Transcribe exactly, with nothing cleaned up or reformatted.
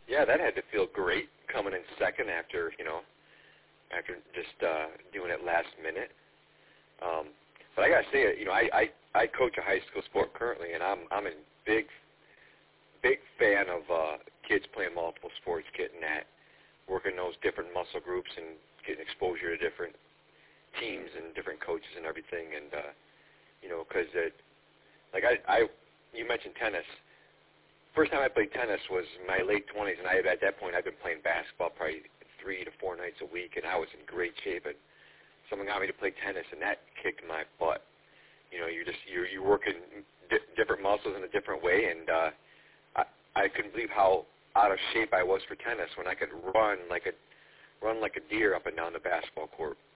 Yeah, that had to feel great coming in second after, you know, after just uh, doing it last minute. Um, but I gotta say, you know, I, I I coach a high school sport currently, and I'm I'm a big big fan of uh, kids playing multiple sports, getting that, working those different muscle groups, and getting exposure to different teams and different coaches and everything. And uh, you know, because like I, I, you mentioned tennis. First time I played tennis was in my late twenties, and I at that point I've been playing basketball probably three to four nights a week, and I was in great shape. And someone got me to play tennis, and that kicked my butt. You know, you're just you're you're working di- different muscles in a different way, and uh, I I couldn't believe how out of shape I was for tennis when I could run like a run like a deer up and down the basketball court.